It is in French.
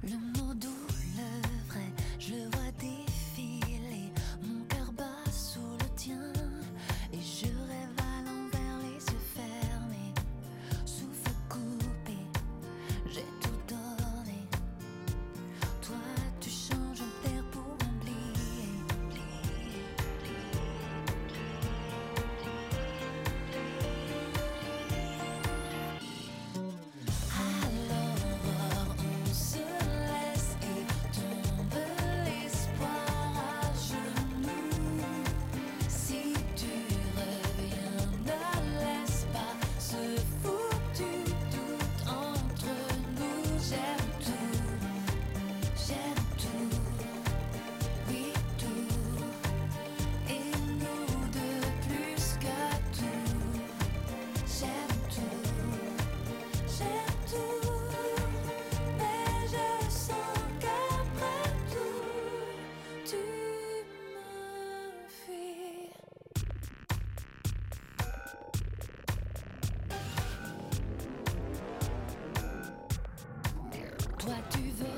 Le mot doux, le vrai, je le vois défiler. Mon cœur bat sous le tien et je rêve à l'envers, les yeux fermés, souffle coupé. J'ai tout donné. Toi, tu changes d'air pour oublier. À l'aurore, on se laisse et tombe l'espoir à genoux. Si tu reviens, ne laisse pas ce foutu doute entre nous. J'aime tout, oui tout, et nous deux plus que tout. J'aime tout, mais je sens qu'après tout, tu me fuis. Toi tu veux